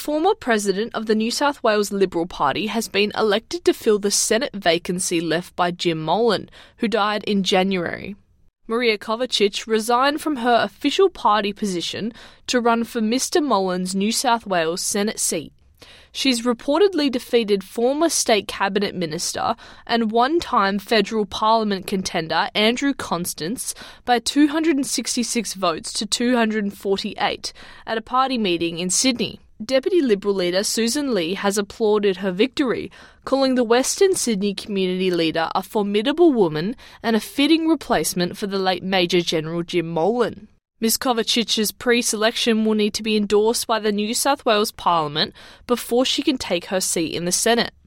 former president of the New South Wales Liberal Party has been elected to fill the Senate vacancy left by Jim Molan, who died in January. Maria Kovacic resigned from her official party position to run for Mr Molan's New South Wales Senate seat. She's reportedly defeated former state cabinet minister and one-time federal parliament contender Andrew Constance by 266 votes to 248 at a party meeting in Sydney. Deputy Liberal leader Susan Lee has applauded her victory, calling the Western Sydney community leader a formidable woman and a fitting replacement for the late Major General Jim Molan. Ms Kovacic's pre-selection will need to be endorsed by the New South Wales Parliament before she can take her seat in the Senate.